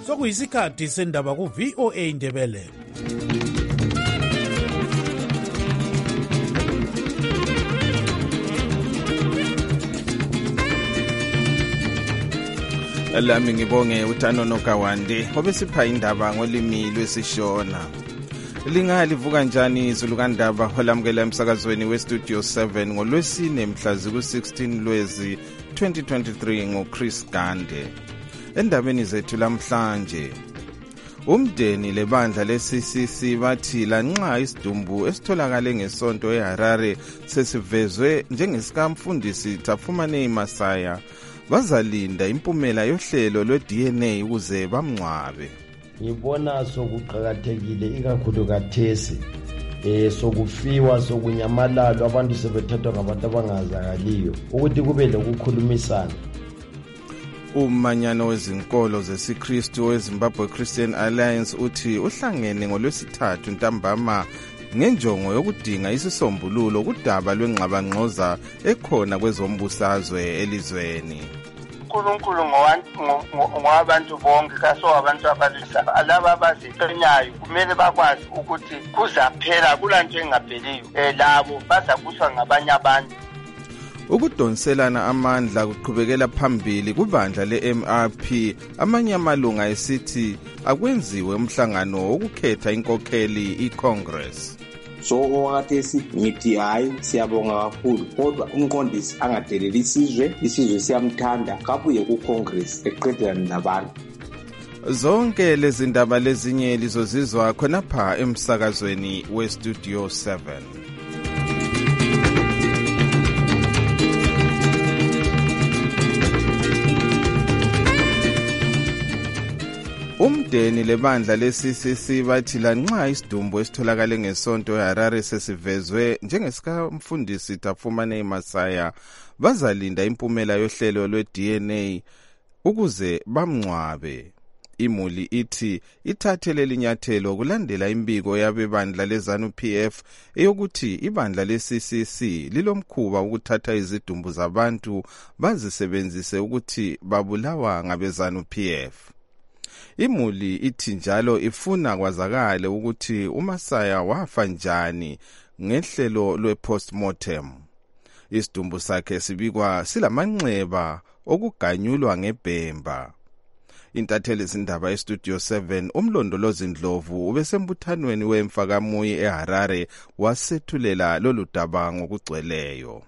sokuyisikhathi sendaba ku-VOA Indebele. Lami ngibonge uTanono Kawande obesipha indaba ngolimi lwesishona. Lingalivuka njani izulu kandaba olamukela emsakazweni weStudio 7 ngolwesine mhla ziku-16 Lwezi 2023 ngoChris Gande. Endabeni zethu lamhlanje, umndeni lebandla le-CCC bathi lanxa isidumbu esitholakale ngesonto eHarare sesivezwe njengesikamfundisi Tafumane Masaya, bazalinda impumela yohlelo lwe-DNA ukuze bamngcwabe. Ngibona sokuqhakathekile ikakhulu kathesi sokufiwa sokunyamalalo abantu sebethathwa ngabantu abangazakaliyo ukuthi kube lokukhulumisana. Umanyano wezinkolo zesiKristu weZimbabwe Christian Alliance uthi uhlangene ngolwesithathu ntambama ngenjongo yokudinga isisombululo kudaba lwengxabangxoza ekhona kwezombusazwe elizweni. uNkulunkulu ngowabantu bonke kaso abantu abalisa alaba abaziqenyayo kumele bakwazi ukuthi kuzaphela kulanto engapheliyo labo bazabuswa ngabanye abantu. Ukudonselana amandla kuqhubekela phambili kubandla le-MRP, amanye amalunga esithi akwenziwe umhlangano wokukhetha inkokheli iCongress. So owathesi ngithi hayi siyabonga kakhulu kodwa umqondisi angadeleli isizwe siyamthanda kabuye kuCongress eqedelana nabantu. Zonke lezi ndaba lezinye lizozizwa khonapha emsakazweni weStudio 7. Umndeni lebandla le-CCC bathi lanxa isidumbu esitholakale ngesonto eHarare sesivezwe njengesikamfundisi Tafumane Masaya, bazalinda impumela yohlelo lwe-DNA ukuze bamngcwabe. Imuli ithi ithathe leli nyathelo kulandela imbiko yabebandla leZANU-PF eyokuthi ibandla le-CCC lilomkhuba ukuthatha izidumbu zabantu bazisebenzise ukuthi babulawa ngabeZANU-PF. Imuli ithi njalo ifuna kwazakale ukuthi uMasaya wafa njani ngehlelo lwe-postmortem. Isidumbu sakhe sibikwa silamanxeba okuganyulwa ngebhemba. Intatheli zindaba eStudio 7 umlondolozi Ndlovu ubesembuthanweni wemfa kaMuyi eHarare wasethulela lolu daba ngokugcweleyo.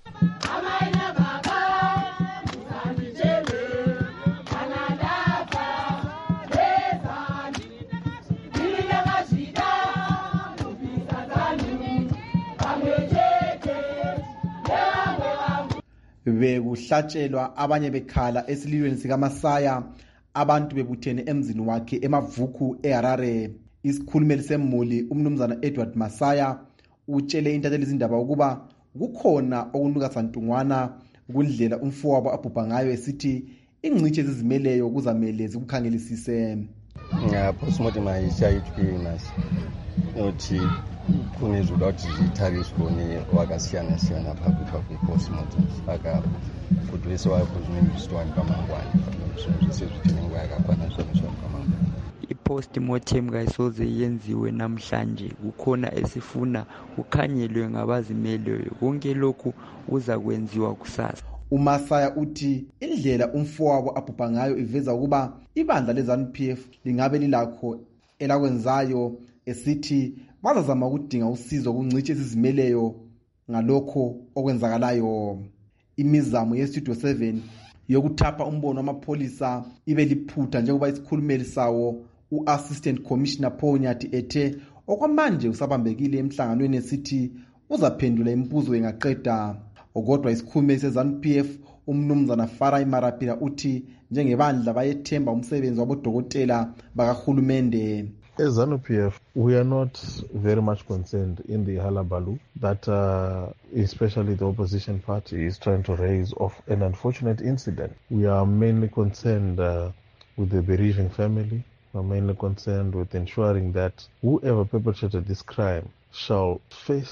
Bekuhlatshelwa abanye bekhala esililweni sikaMasaya, abantu bebuthene emzini wakhe eMavuku eHarare. Isikhulumeli semuli umnumzana Edward Masaya utshele intatheli zindaba ukuba kukhona okunuka santungwana kundlela umfowabo abhubha ngayo esithi ingciche ezizimeleyo kuzamele zikukhangelisise. Postmortem ayishayithwinas uthi kunezulu ukuthi zithabisibone wakasiyana phakathi kwe-postmortem aka kudwese wakhuzimindiswani kamangwane sesizithini yakafana somshwana kamangwane. I-postmortem kayisoze yenziwe namhlanje, kukhona esifuna kukhanyelwe ngabazimeleyo, konke lokhu kuza kwenziwa kusasa. uMasaya uthi indlela umfowabo abhubha ngayo iveza ukuba ibandla leZANU-PF lingabe lilakho elakwenzayo, esithi bazazama ukudinga usizo kungciche ezizimeleyo ngalokho okwenzakalayo. Imizamo yeStudio 7 yokuthapha umbono wamapholisa ibe liphutha njengoba isikhulumeli sawo u-Assistant Commissioner Ponyati ethe okwamanje usabambekile emhlanganweni esithi uzaphendula imibuzo engaqeda. Kodwa isikhulumeli seZANU-PF umnumzana Farai Marapira uthi njengebandla bayethemba umsebenzi wabodokotela bakahulumende. As ZANU-PF, we are not very much concerned in the halabaloo that especially the opposition party is trying to raise of an unfortunate incident. We are mainly concerned with the bereaving family. We are mainly concerned with ensuring that whoever perpetrated this crime shall face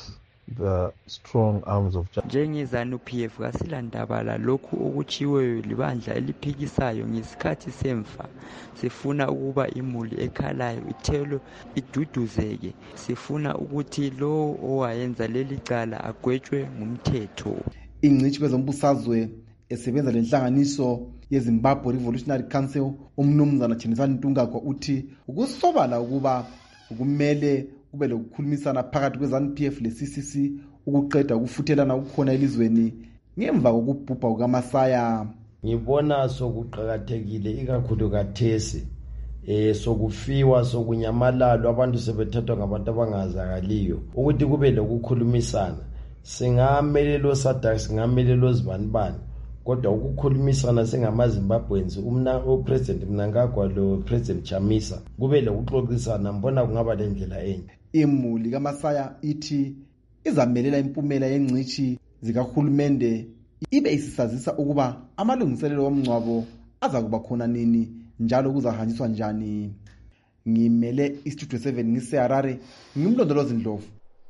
the strong arms of justice. NjengeZANU-PF kasilandaba lalokhu okutshiweyo libandla eliphikisayo ngesikhathi semfa. Sifuna ukuba imuli ekhalayo ithelwe iduduzeke. Sifuna ukuthi lo owayenza leli cala agwetshwe ngumthetho. Ingcitshi kwezombusazwe esebenza lenhlanganiso yeZimbabwe Revolutionary Council umnumzana Chinisani Ntungagwa uthi ukusobala ukuba kumele kube lokukhulumisana phakathi kweZANU-PF le-CCC ukuqeda ukufuthelana ukukhona elizweni ngemva kokubhubha kukaMasaya. Ngibona sokuqhakathekile ikakhulu kathesi sokufiwa sokunyamalalo abantu sebethathwa ngabantu abangazakaliyo ukuthi kube lokukhulumisana. Singamelelo SADC singamelelo zibanibani kodwa ukukhulumisana singamaZimbabweans uPresident Mnangagwa lo President Chamisa kube lokuxoxisana mbona kungaba lendlela enye. Imuli kaMasaya ithi izamelela impumela yengcitshi zikahulumende ibe isisazisa ukuba amalungiselelo omngcwabo azakuba khona nini njalo kuzahanjiswa njani. Ngimele iStudio 7 ngiseHarare ngimlondolozi Ndlovu.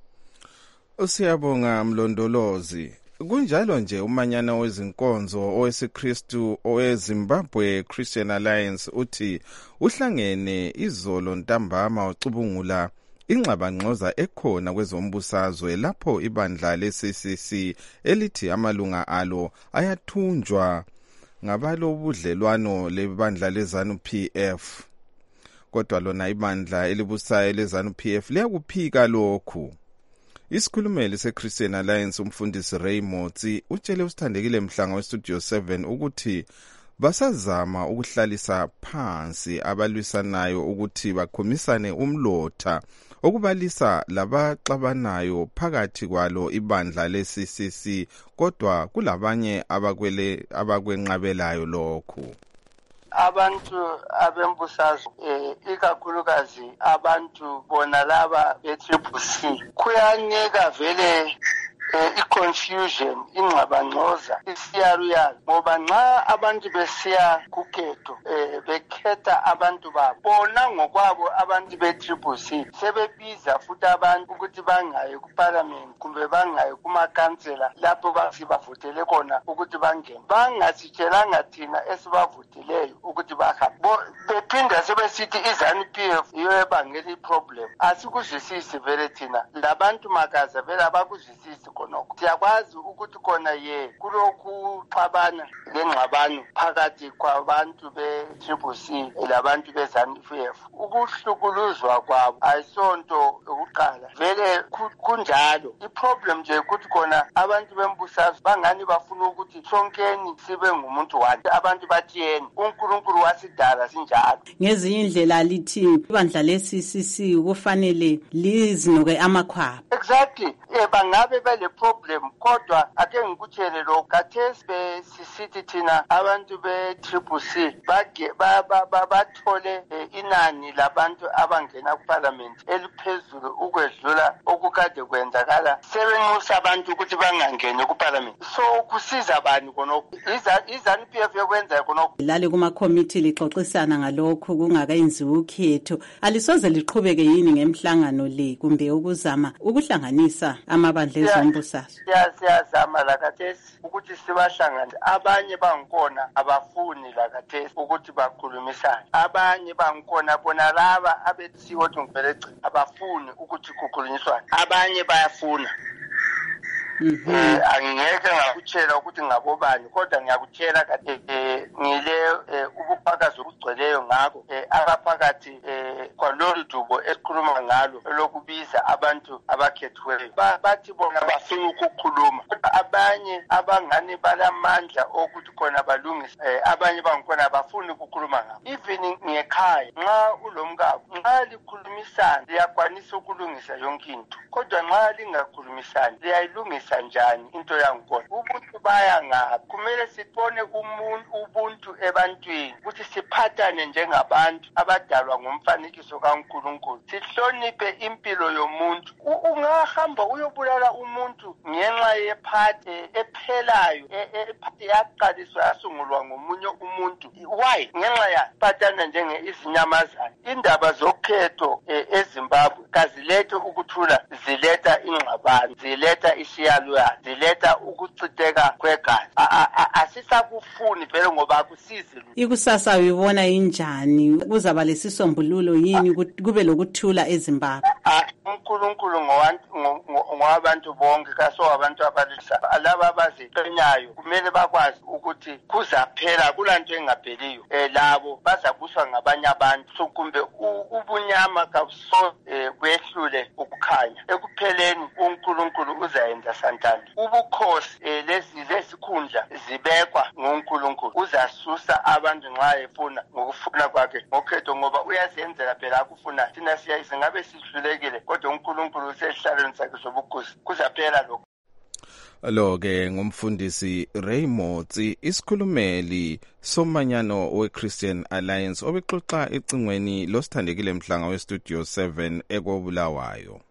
Siyabonga Mlondolozi. Kunjalo nje umanyana wezinkonzo owesiKristu oweZimbabwe Christian Alliance uthi uhlangene izolo ntambama ucubungula ingxabangxoza ekhona kwezombusazwe lapho ibandla le-CCC elithi amalunga alo ayathunjwa ngabalobudlelwano lebandla leZANU-PF. Kodwa lona ibandla elibusayo leZANU-PF liyakuphika lokhu. Isikhulumeli seChristian Alliance umfundisi Ray Motsi utshele usithandekile Mhlanga weStudio 7 ukuthi basazama ukuhlalisa phansi abalwisanayo ukuthi bakhomisane umlotha okubalisa labaxabanayo phakathi kwalo ibandla le-CCC kodwa kulabanye abakwenqabelayo lokhu. Abantu abembusazwe ikakhulukazi abantu bona laba be-CCC kuyanika vele i-confusion ingxabangxoza isiyaruyaru ngoba nxa abantu besiya kuketo bekhetha abantu babo bona ngokwabo abantu be-CCC sebebiza futhi abantu ukuthi bangaye kuparliament kumbe bangaye kumakansela lapho basibavotele khona ukuthi bangene bangasitshelanga thina esibavoteleyo ukuthi bahambe bephinda sebesithi iZANU-PF iyo ebangela iproblem. Asikuzwisisi vele thina labantu makaza vele abakuzwisisi khonokho. Siyakwazi ukuthi khona kulokhu xabana lengxabano phakathi kwabantu be-CCC labantu beZANU-PF. Ukuhlukuluzwa kwabo ayisonto yokuqala vele kunjalo. Iproblem nje ukuthi khona abantu bembusazwe bangani bafuna ukuthi sonkeni sibe ngumuntu wani. Abantu bathi yena uNkulunkulu wasidala sinjalo. Ngezinye indlela lithi ibandla le-CCC kufanele lizinuke amakhwapha. Exactly. Bangabe bele problem kodwa ake ngikutshele lo kathesi besisithi thina abantu be-CCC bathole inani labantu abangena kuparliament eliphezulu ukwedlula okukade kwenzakala sebenxusa abantu ukuthi bangangene kuparliament. So kusiza bani konokho? iZANU-PF yokwenza konokho. Lale kuma committee lixoxisana ngalokho kungakayenziwa ukhetho. Alisoze liqhubeke yini ngemhlangano le kumbe ukuzama ukuhlanganisa amabandla ezombusazwe? Siyazama lakathesi ukuthi sibahlanganise. Abanye bangkhona abafuni lakathesi ukuthi bakhulumisane. Abanye bangkhona bona laba abethiwa ukuthi ngivele gcina abafuni ukuthi kukhulunyiswane. Abanye bayafuna. Angeke ngakutshela ukuthi ngabobani kodwa ngiyakutshela kade ngile ubufakazi obugcweleyo ngakho abaphakathi kwalolu dubo esikhuluma ngalo lokubiza abantu abakhethiweyo bathi bona bafuna ukukhuluma abanye abangani balamandla okuthi khona balungise abanye bangkhona bafuni ukukhuluma ngabo. Even ngekhaya nxa ulomkabo nxa likhulumisana liyakwanisa ukulungisa yonke into kodwa nxa lingakhulumisani liyayilungisa njani into yangikhona ukuthi baya ngaphi. Kumele sibone ubuntu ebantwini ukuthi siphathane njengabantu abadalwa ngomfanekiso kaNkulunkulu. Sihloniphe impilo yomuntu. Ungahamba uyobulala umuntu ngenxa yephathi ephelayo ephathi yaqaliswa yasungulwa ngomunye umuntu. Why? Ngenxa yaphathana izinyamazana. Indaba zokhetho eZimbabwe kazilethe ukuthula, ziletha ingxabano, ziletha isiyalwayo, ziletha ukuchitheka kwegazi. Asisakufuni vele ngoba akusizi. Ikusasa uyibona injani? Kuzaba lesisombululo yini kube lokuthula eZimbabwe? uNkulunkulu ngowabantu bonke kaso abantu abalisa alaba abaziqenyayo kumele bakwazi ukuthi kuzaphela kulanto engapheliyo. Labo bazabuswa ngabanye abantu. So kumbe ubunyama kabuso kwehlule ukukhanya. Ekupheleni uNkulunkulu uzayenza santando. Ubukhosi lesikhundla zibekwa ngoNkulunkulu. Uzasusa abantu nxa efuna ngokufuna kwakhe ngokhetho ngoba uyazenzela phela akufuna. Thina singabe sihlulekile kodwa uNkulunkulu usehlalweni sakhe sobukhosi. Kuzaphela lokho. Lo-ke ngumfundisi Raymond, isikhulumeli somanyano we-Christian Alliance obexoxa ecingweni losithandekile mhlanga we-Studio 7 ekobulawayo.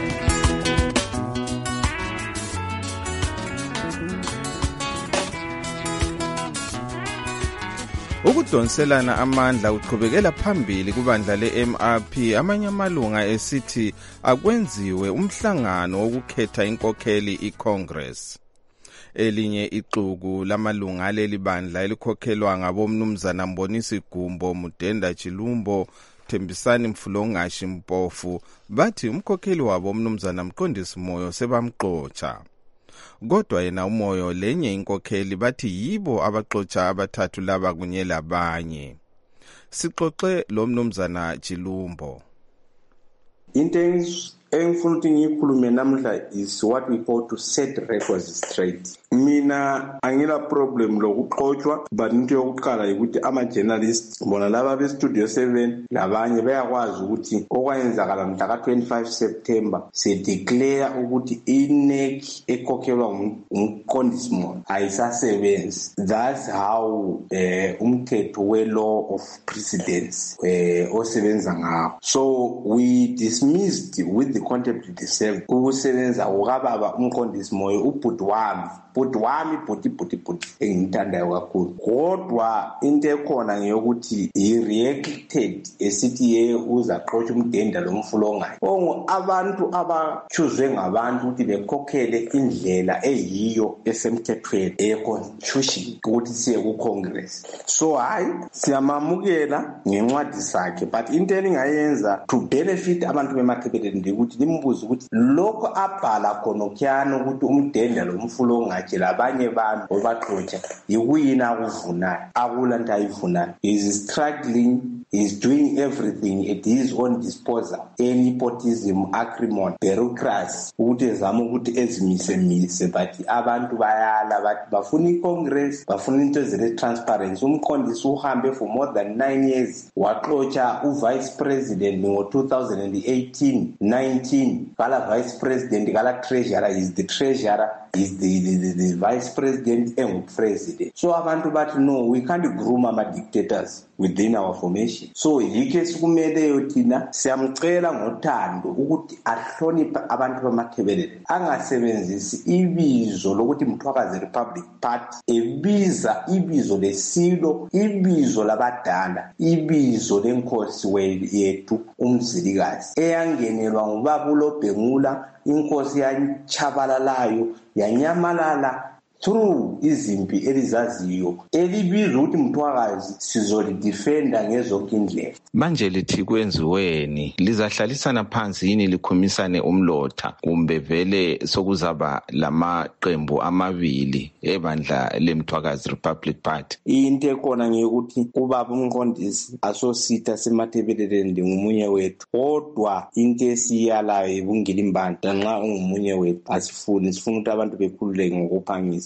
Ukudonselana amandla uqhubekela phambili kubandla le-MRP. Amanye amalunga esithi akwenziwe umhlangano wokukhetha inkokheli iCongress. Elinye ixuku lamalunga aleli bandla elikhokhelwa ngabomnumzana Mbonisi Gumbo, Mudenda Chilumbo, Thembisani Mfulongashi Mpofu bathi umkhokheli wabo umnumzana Mqondisi Moyo sebamxotsha. Kodwa yena uMoyo lenye inkokheli bathi yibo abaxotsha abathathu laba kunye labanye. Sixoxe lo mnumzana Chilumbo. Engifuna ukuthi ngiyikhulume namhla is what we call to set records straight. Mina angila problem lokuxoxwa, but into yokuqala ukuthi ama-journalists bona laba be-Studio 7 labanye bayakwazi ukuthi okwayenzakala mhla ka-25 September se-declare ukuthi INEC ekhokhelwa uMqondisi Moyo ayisasebenzi. That's how umthetho we-law of precedence osebenza ngawo. So we dismissed with the contempt deserved ukusebenza ukababa uMqondisi Moyo ubhuti wami engimthandayo kakhulu. Kodwa into ekhona ngeyokuthi he reacted esithi yeye uzaxotsha umdenda lomfulongayo. Abantu abachuzwe ngabantu ukuthi bekhokhele indlela eyiyo esemthethweni e-constitution ukuthi siye ku-Congress. So hayi siyamamukela ngencwadi sakhe, but into eningayenza to benefit abantu bemaKhebelethu ukuthi limbuze ukuthi lokho abhala khona okyana ukuthi umdenda lomfulongayo labanye bantu obaxotsha yikuyini akuvunayo, akulanto ayivunayo. He is struggling, he is doing everything at his own disposal. Nepotism, acrimony, bureaucracy ukuthi ezama ukuthi ezimise but abantu bayala bathi bafuna iCongress, bafuna into ezile-transparency. Umqondisi uhambe for more than 9 years waxotsha uvice president ngo-2018-19 kala vice president kala treasurer is the treasurer is the vice president and president. So abantu bathi no, we can't groom ama-dictators within our formation. So yikho sikumeleyo thina siyamcela ngothando ukuthi ahloniphe abantu bamaKhebelethu, angasebenzisi ibizo lokuthi Mthwakazi Republic Party, ebiza ibizo lesilo, ibizo labadala, ibizo lenkosi yethu uMzilikazi eyangenelwa ngubaba uLobhengula, inkosi yachabalalayo yanyamalala through izimpi elizaziyo elibizwa ukuthi Mthwakazi sizolidefenda ngezonke indlela. Manje lithi kwenziweni, lizahlalisana phansi yini likhumisane umlotha kumbe vele sokuzaba lamaqembu amabili ebandla leMthwakazi Republic Party? Into ekhona ngekuthi ubaba uMqondisi asositha semaThebeleleni ngomunye wethu, kodwa into esiyalayo ibungilimbanda nxa ungumunye wethu asifuni, sifuna ukuthi abantu bekhululeke ngokuphangisa.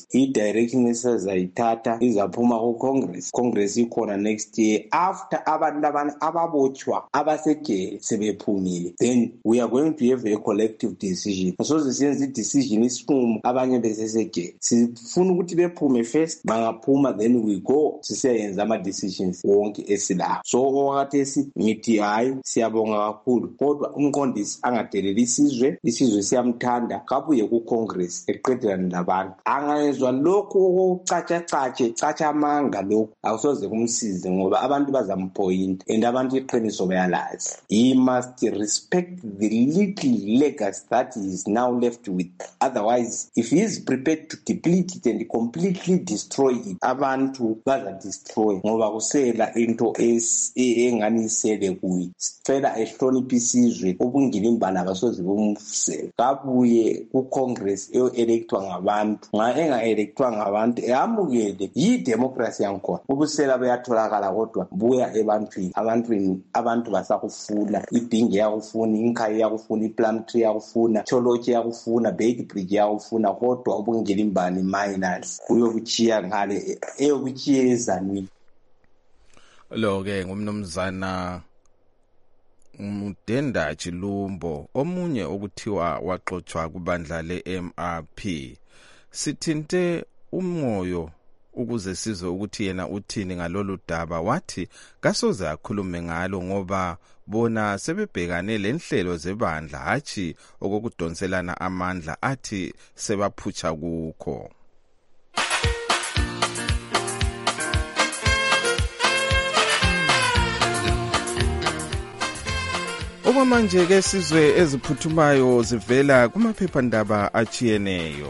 i-direction esezayithatha izaphuma ku-Congress. Congress ikhona next year after abantu ababotshwa abasejele sebephumile, then we are going to have a collective decision. Soze siyenze i-decision isinqumo abanye besesejele. Sifuna ukuthi bephume first, bangaphuma then we go siseyenza ama-decisions wonke esilawo. So okwakathesi ngithi hayi siyabonga kakhulu, kodwa umqondisi angadeleli isizwe siyamthanda kabuye ku-Congress eqedelana nabantu. Angayezwa lokhu okucatsha amanga lokhu awusoze kumsize ngoba abantu bazamphoyinta and abantu iqiniso bayalazi. He must respect the little legacy that he is now left with. Otherwise, if he is prepared to deplete it and completely destroy it, abantu baza-destroy ngoba kusela into engani isele kuye. Fela ehlonipha isizwe ubungilimbala abasoze bumfusela. Kabuye ku-Congress electwa ngabantu. Nxa enga-electwa ngabantu amukele yi-democracy yankhona. Ubusela buyatholakala kodwa buya ebantwini. Abantu basakufuna, idinge yakufuna, inkhayi yakufuna, iplum tree yakufuna, cholochi yakufuna, bait bridge yakufuna, kodwa ubungilimbani minus uyokuchiya ngale eyokuchiya ezanini. Lo-ke ngumnumzana Mudenda Chilumbo, omunye okuthiwa waxoxwa kubandla le-MRP. Sithinte umoyo ukuze sizwe ukuthi yena uthini ngalolu daba. Wathi kasoze akhulume ngalo ngoba bona sebebhekane lenhlelo zebandla hathi okukudonselana amandla athi sebaphutsha kukho. Okwamanje ke sizwe eziphuthumayo zivela kumaphephandaba achiyeneyo.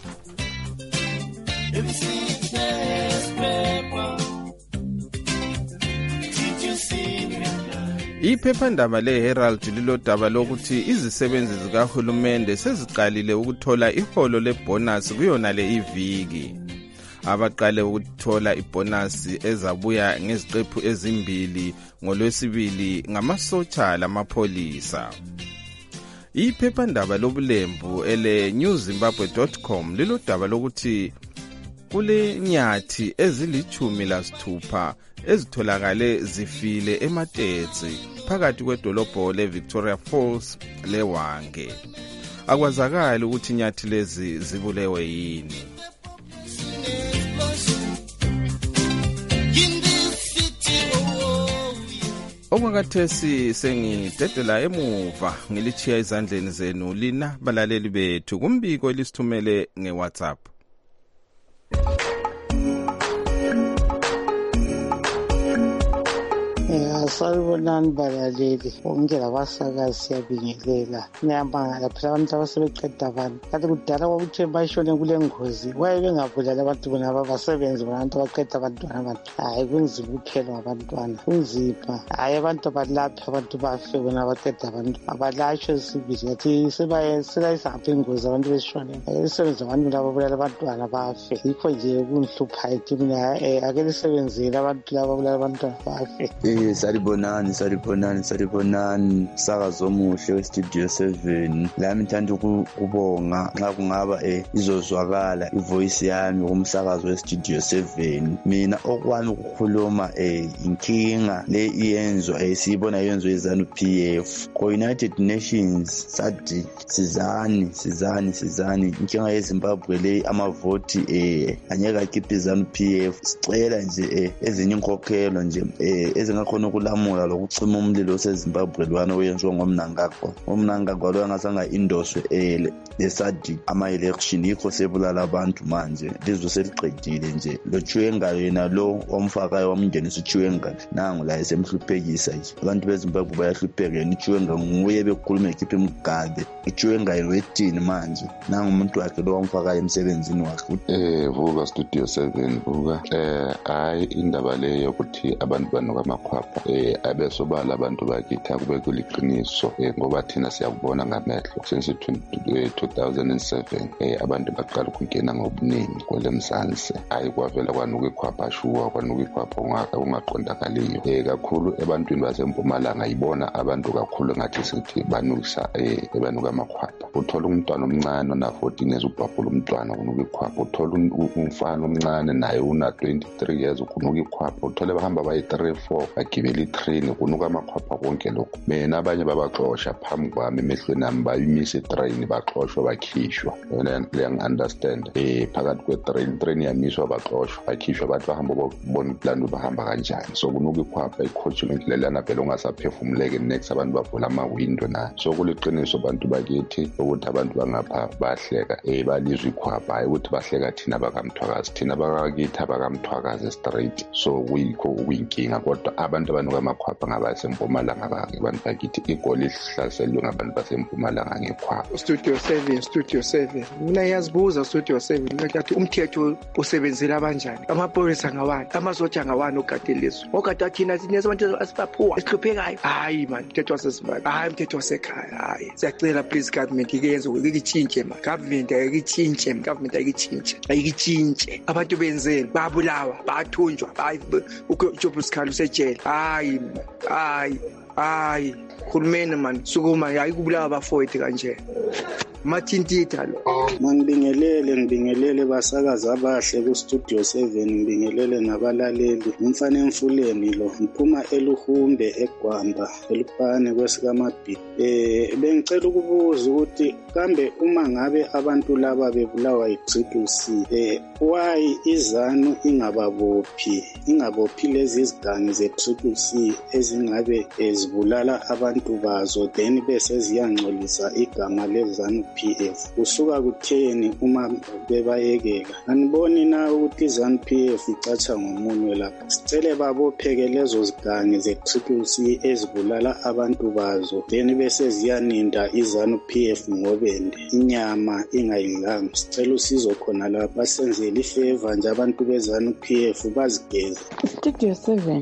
Iphephandaba le-Herald lilodaba lokuthi izisebenzi zikahulumende seziqalile ukuthola iholo lebonus kuyona le iviki. Abaqale ukuthola ibonus ezabuya ngeziqephu ezimbili ngoLwesibili ngamasotsha lamapholisa. Iphephandaba lobulembu ele-newzimbabwe.com lilodaba lokuthi kule nyathi ezili-16 ezitholakale zifile eMatetsi phakathi kwedolobho leVictoria Falls leWange. Akwazakali ukuthi nyathi lezi zibulewe yini. Okwakathesi sengidedela emuva ngilichiya izandleni zenu lina balaleli bethu kumbiko elisithumele ngeWhatsApp. Salibonani balaleli bonke labasakazi siyabingelela. Ngiyamangala phela abantu abasebeqeda abantu. Kade kudala kwakuthiwe bayishone kule ngozi waye bengabulali abantu bona abasebenzi abantu abaqeda abantwana abantu. Hayi kunzima ukuphela ngabantwana. Kunzima. Hayi abantu abalapha abantu bafe bona abaqeda abantu. Abalashwe sibili yathi sebayisa apha ingozi abantu beshone. Isebenza abantu laba abulala abantwana bafe. Yikho nje kunhlupha ethi mina ake lisebenzele abantu laba abulala abantwana bafe. Salibonani sakazo omuhle westudio 7. Lami ngithanda ukubonga nxa kungaba izozwakala ivoice yami kumsakazo westudio 7. Mina okwami ukukhuluma inkinga le iyenzwa siyibona yenzwa izanu PF ko United Nations sathi sizani inkinga yeZimbabwe le amavoti anyeka akhipha izanu PF. Sicela nje ezinye inkokhelo nje ezingakhona ukulamula lokucima umlilo oseZimbabwe lwana oyenziwa ngomnangagwa lo angasanga indoswe lesadi ama-election yikho sebulala abantu manje lizwe seliqedile nje lo Chiwenga yena lo omfakayo wamngenisa uChiwenga nangu la esemhluphekisa nje abantu beZimbabwe bayahlupheka yena uChiwenga nguye bekhuluma ekhipha imgabe uChiwenga yewethini manje nangu umuntu wakhe lo wamfakayo emsebenzini wakhe. Vuka studio 7 vuka hayi indaba leyo ukuthi abantu banokwamakhwapha abesobala abantu bakithi akube kuliqiniso ngoba thina siyakubona ngamehlo since 2007 abantu baqala ukungena ngobuningi kwelemzansi. Hayi kwavela kwanuka ikhwapha shuwa kwanuka ikhwapha ongaqondakaliyo kakhulu ebantwini basempumalanga. Yibona abantu kakhulu ngathi sithi banukisa amakhwapha. Uthola umntwana omncane ona 14 years ubhabhula umntwana kunuka ikhwapha. Uthola umfana omncane naye una 23 years kunuka ikhwapha. Uthole bahamba bayi 3-4 bagibela itrain kunuka amakhwapha konke lokho. Mina abanye babaxosha phambi kwami emehlweni ami bayimisa itrain baxoshwa bakhishwa. Liyangi-understand phakathi kwetrain yamiswa baxoshwa bakhishwa abantu bahamba bona plan bahamba kanjani. So kunuka ikhwapha icoachment lelana phela ungasaphefumuleke next abantu bavula ama-window nayo. So kuliqiniso abantu bakithi ukuthi abantu bangapha bahleka balizwa ikhwapha hayi ukuthi bahleka thina bakamthwakazi. Thina bakakithi abakamthwakazi straight. So kuyinkinga kodwa abantu abanuka amakhwapha ngabasempumalanga bake abantu bakithi igoli lihlaselwe ngabantu basempumalanga ngekhwapha. Studio 7 mina yazibuza Studio 7 ngathi umthetho usebenzela kanjani, amaphoyisa ngawani, amasotsha ngawani ogadeliso ogada thina sinesabantu asibaphuwa esihluphekayo. Hayi man, umthetho wasesimanje, hayi umthetho wasekhaya. Hayi siyacela please government iyenze ukuyitshintshe ma government ayikitshintshe abantu benzeni babulawa bathunjwa uJob Sikhali usejele. Hayi khulumeni man sukuma ayikubulawa bafowethu kanje mathintitha lo. Ngibingelele basakazi abahle ku Studio 7, ngibingelele nabalaleli. Umfana emfuleni lo ngiphuma eluhumbe eGwamba elupane kwesikamabhi. Bengicela ukubuza ukuthi kambe uma ngabe abantu laba bebulawa yiCCC why izanu ingabophi lezi zigangi zeCCC ezingabe ezibulala abantu bazo then bese ziyangcolisa igama lezanu PF kusuka kutheni uma bebayekela? Aniboni na ukuthi izanu PF icatsha ngomunwe lapha. Sicele babopheke lezo zigangi zeCCC ezibulala abantu bazo then bese ziyaninda izanu PF ngobende inyama ingayilanga. Sicela usizo khona lapha basenzele ifavor nje abantu bezanu PF bazigeze. Studio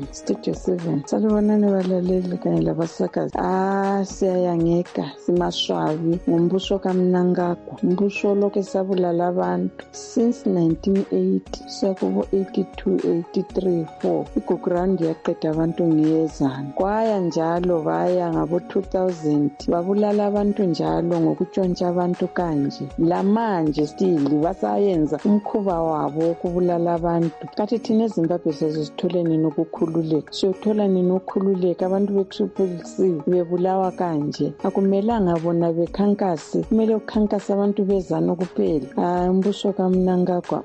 7 salibonani balaleli kanye labasakazi. Siyayangeka simashwabi ngombuso kaMnangagwa. Umbuso lokho sabulala abantu since 1980 sakubo 82 83 4 igograndi yaqeda abantu ngiyezana kwaya njalo baya ngabo 2000 babulala abantu njalo ngokutshontsha abantu kanje. Lamanje still basayenza umkhuba wabo ukubulala abantu. Kathi thina eZimbabwe sesitholeni nokukhululeka. Siyothola ninokhululeka abantu beCCC bebulawa kanje. Akumelanga bona bekhankase, kumele ukhankasa abantu bezana kuphela. Umbuso kaMnangagwa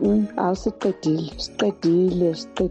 siqedile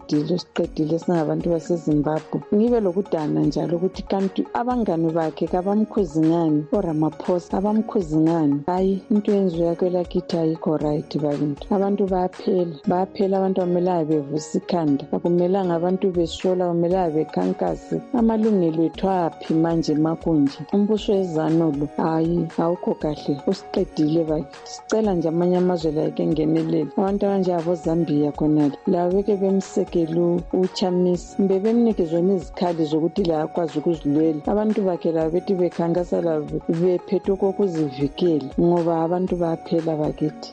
singabantu baseZimbabwe. Ngibe lokudana njalo ukuthi kanti abangani bakhe kabamkhuzingani oRamaphosa abamkhuzingani. Hayi into yenziwe yakwelakithi ayikho right babantu. Abantu bayaphela abantu bamela bevusa ikhanda. Akumelanga abantu beshola bamela bekhankase. Amalungelo ethu aphi manje makunje. Umbuso wezano lo hayi awukho kahle usiqedile bakithi. Sicela nje amanye amazwe la kengenelele. Abantu abanje aboZambia khonale la beke bemsekela uChamisa mbe bemnikezwe izikhali zokuthi la akwazi ukuzilwela. Abantu bakhe la bethi bekhankasa la bephethe ukuzivikela ngoba abantu bayaphela bakithi.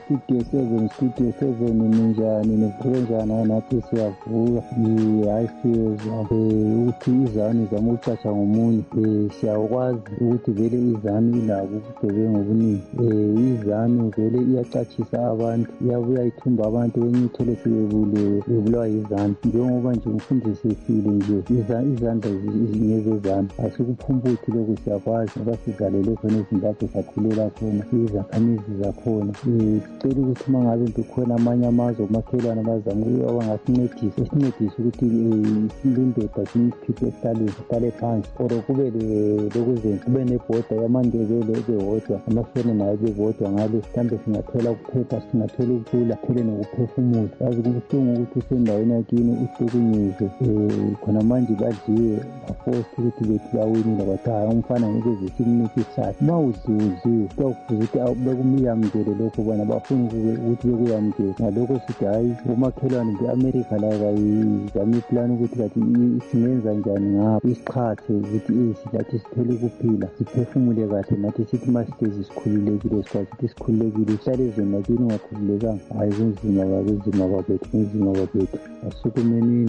Studio 7 ninjani nivuka nathi siyavuka. Hayi siyezwa ukuthi izanu zamucatsha ngomunye. Siyakwazi ukuthi vele izanu ilabo ubugebengu obuningi. Izanu vele iyacatshisa abantu, iyabuya ithumba abantu benyithole sebebulawa yizanu. Njengoba nje umfundisi efile nje izandla zingezezanu asikuphumbuthi lokhu siyakwazi ngoba sigalele khona eZimbabwe sakhulela khona izakhamizi zakhona. Sicela ukuthi uma ngabe kukhona amanye amazwe omakhelwane abazama esincedise ukuthi indoda simkhiphe sihlale phansi or kube lokuzenza kube nebhoda yamandebele ebewodwa amasone nayo bebodwa ngale mhlawumbe singathola ukuphepha singathola ukuthula thole nokuphefumula. Yazi kubuhlungu ukuthi usendaweni yakini uhlukunyezwe khona manje badliwe baforce ukuthi bethi bawinile bathi hayi umfana ngeke zesimnike isathu. Uma udliwe kuyawufuza ukuthi bekumyamukele lokho bona bafuna ukuthi bekuyamukele. Ngalokho sithi hayi umakhelwane be-America la bayizama iplan ukuthi kathi singenza njani ngapho isiqhathe ukuthi silathi sithole ukuphila siphefumule kahle nathi sithi masitezi sikhululekile sikwazi ukuthi sikhululekile sihlale ezweni lakini ungakhululekanga. Hayi kunzima babethu asukumenini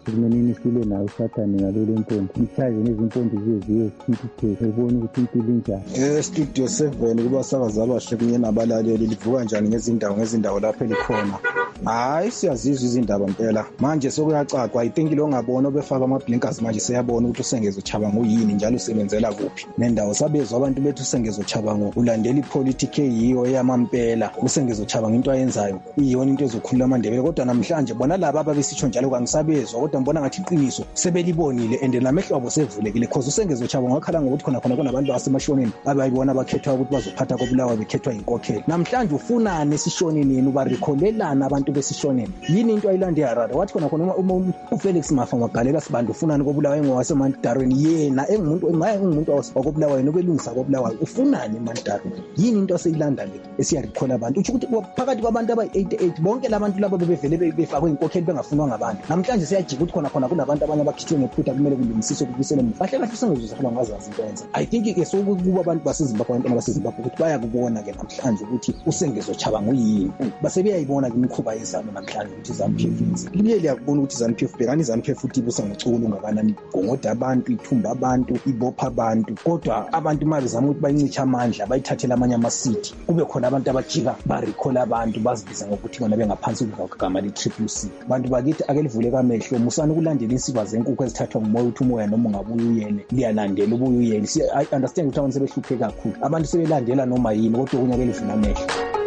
sukumenini sile nayo usathane ngalolu mpondo mchaje nezimpondo ziye sithithe ebona ukuthi impilo injani. Studio 7 kubasakazi abasha kunye nabalaleli livuka njani ngezindawo lapho elikhona. Hayi siyazizwa izindaba impela manje sokuyacaqwa I think lo ngabona obefaka ama-blinkers manje seyabona ukuthi uSengezo Chabangu njalo usebenzela kuphi nendawo sabezwa abantu bethu uSengezo Chabangu ulandela ipolitiki eyiyo eyamampela uSengezo Chabangu into ayenzayo iyona into ezokhulula amandebele kodwa namhlanje bona laba ababesitsho njalo kangisabezwa kodwa ngibona ngathi iqiniso sebelibonile and namehlo abo sevulekile because uSengezo Chabangu wakhala ngokuthi khona kunabantu asemashoneni abayibona abakhethwa ukuthi bazophatha koBulawayo bekhethwa inkokheli namhlanje ufunani esishoneni ubarekholelana abantu besishoneni yini into ayilande eHarare wathi khona uFelix Mafa magalela sibantu ufunani koBulawayo ngowasemandarweni yena engumuntu wakoBulawayo nobelungisa koBulawayo ufunani emandarweni yini into aseyilanda le esiyarekhola abantu uthi ukuthi phakathi kwabantu aba88 bonke labantu laba bebevele befakwe inkokheli bengafunwa ngabantu namhlanje siyajika ukuthi khona kunabantu abanye abakhithwe ngephutha kumele kulungisiswe kubisele kahle uSengezo Chabangu ngazazi into yenza I think ke sokuba abantu baseZimbabwe abantu abaseZimbabwe ukuthi bayakubona ke namhlanje ukuthi uSengezo Chabangu yini basebeyayibona imikhuba yezalo namhlanje ukuthi ZANU-PF yenze libuye liyakubona ukuthi ZANU-PF bhekani ZANU-PF futhi ibusa ngoculo ngakanani gongoda abantu ithumba abantu ibopha abantu kodwa abantu mabezama ukuthi bayincicha amandla bayithathela amanye amasithi kube khona abantu abajika barecall abantu bazibiza ngokuthi bona bengaphansi kwegama le-CCC abantu bakithi ake livule kamehlo musana ukulandela insiba zenkukhu ezithathwa ngumoya uthi umoya noma ungabuye uyele liyalandela ubuye uyele I understand ukuthi abantu sebehlupheke kakhulu abantu sebelandela noma yini kodwa okunye ake livule amehlo.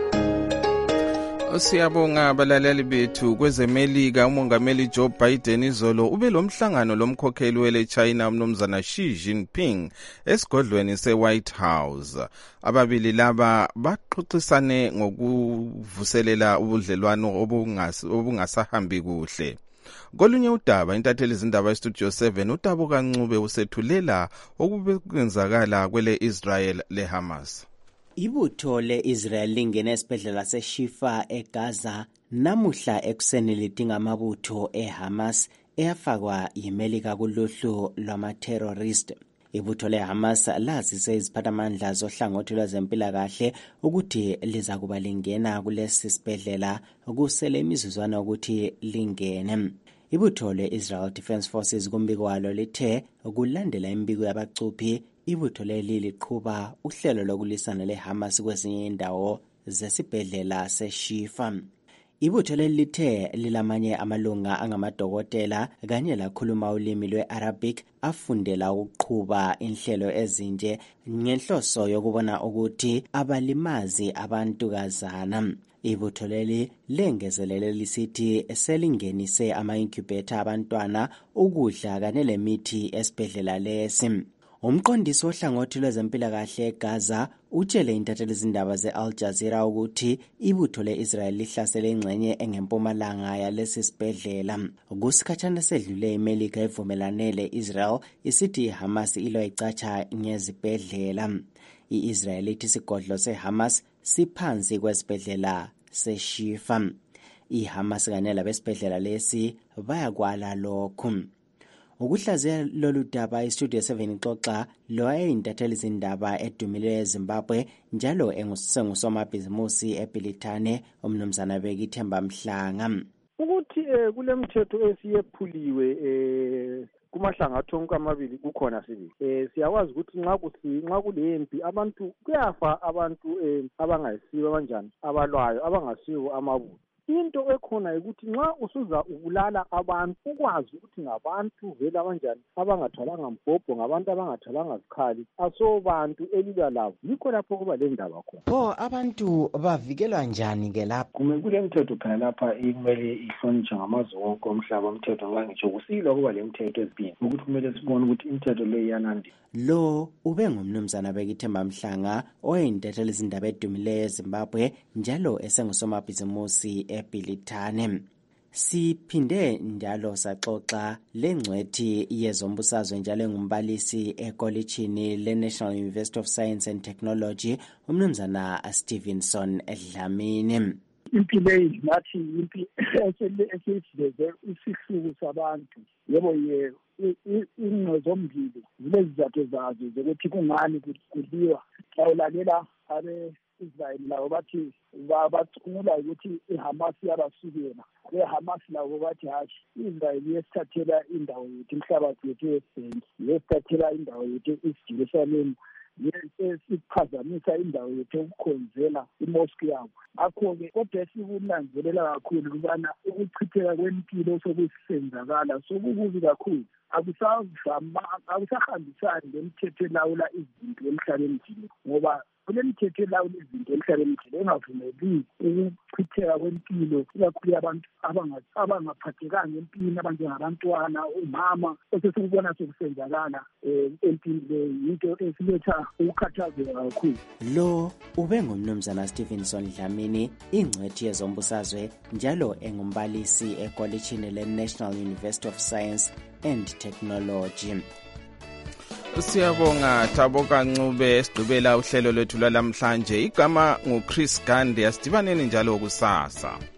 Siyabonga abalaleli bethu kwezemelika umongameli Joe Biden izolo ube lomhlangano lomkhokheli wele China umnumzana Xi Jinping esigodlweni seWhite House ababili laba baxoxisane ngokuvuselela ubudlelwano obungasahambi kuhle. Kolunye udaba intatheli izindaba eStudio 7 uTabo Kancube usethulela okubekwenzakala kwele Israel leHamas. Ibutho le-Israel lingene esibhedlela seShifa eGaza namuhla ekuseni lidinga amabutho eHamas eyafakwa yimelika kuluhlu lwama-terrorist. Ibutho leHamas lazise iziphathamandla zohlangothi lwezempilakahle ukuthi liza kuba lingena kulesi sibhedlela kusele imizuzwana ukuthi lingene. Ibutho le-Israel Defense Forces kumbiko walo lithe kulandela imbiko yabacuphi ibutho leli liqhuba uhlelo lokulisana leHamas kwezinye indawo zesibhedlela seShifa. Ibutho leli lithe lilamanye amalunga angamadokotela kanye lakhuluma ulimi lwe-Arabic afundela ukuqhuba inhlelo ezinje ngenhloso yokubona ukuthi abalimazi abantukazana. Ibutho leli lengezelele lisithi selingenise ama-incubator abantwana ukudla kanye lemithi esibhedlela lesi. Umqondisi ohlangothi lwezempilakahle eGaza utshele intatheli izindaba ze-Al Jazeera ukuthi ibutho le-Israel lihlasele ingxenye engempumalanga yalesi sibhedlela. Kusikhathana sedlule imelika evumelane le-Israel isithi iHamas ilwa icatsha ngezibhedlela. I-Israel ithi isigodlo seHamas siphansi kwesibhedlela seShifa. IHamas kanye labesibhedlela lesi bayakwala lokhu. Ukuhlaziya lolu daba iStudio 7 ixoxa lo ayintatheli izindaba edumile eZimbabwe njalo engusomabhizimusi eBilitane umnumzana Bekithemba Mhlanga. Ukuthi kulemthetho esiyephuliwe kumahlangatho onke amabili kukhona sibili. Siyakwazi ukuthi nxa kulempi abantu kuyafa abantu abangayisibo kanjani abalwayo abangasiwo amabutho. Into ekhona ukuthi nxa usuza ubulala abantu ukwazi ukuthi ngabantu vele abanjani abangathwalanga mbhobho ngabantu abangathwalanga zikhali asobantu elilwa labo yikho lapho kuba le ndaba khona. Abantu bavikelwa njani ke lapho? Kule mthetho khona lapha imele ihlonitshwe ngamazwe wonke omhlaba umthetho nxa ngitsho kusilwa kuba le mthetho ezibini ukuthi kumele sibone ukuthi imithetho le iyalandela. Lo ube ngumnumzana Bekithemba Mhlanga oyintatheli izindaba edumileyo eZimbabwe njalo esengusomabhizimusi eBilitane. Siphinde njalo saxoxa lengcwethi yezombusazwe njalo engumbalisi ekolitshini leNational University of Science and Technology umnumzana Stevenson Dlamini. Impilo nathi impi esiveze isihluku sabantu yebo ingqo zombili zilezizathu zazo zokuthi kungani kuliwa xa ulalela Israel lawo bathi bacungula ukuthi iHamas yabasukela leHamas lawo bathi hashi Israel yesithathela indawo yethu umhlabathi wethu wesibhenki yesithathela indawo yethu East Jerusalem yesiphazamisa indawo yethu ukukhonzela imosque yabo akho-ke kodwa sikunanzelela kakhulu ukubana ukuchitheka kwempilo sokusenzakala sokukubi kakhulu akusahambisani lemithetho elawula izinto emhlabeni jikelele ngoba kulemithetho elawula izinto emhlabeni jikelele engavumeli ukuchitheka kwempilo ikakhulu abantu abangaphathekanga empilweni abanjengabantwana umama osesikubona sokusenzakala empilweni yinto esiletha ukukhathazeka kakhulu. Lo ube ngumnumzana Stevenson Dlamini ingcwethi yezombusazwe njalo engumbalisi ekolejini le-National University of Science and Technology. Siyabonga Thabo Kancube esigqibela uhlelo lwethu lwalamhlanje. Igama nguChris Gandhi, asidibaneni njalo kusasa.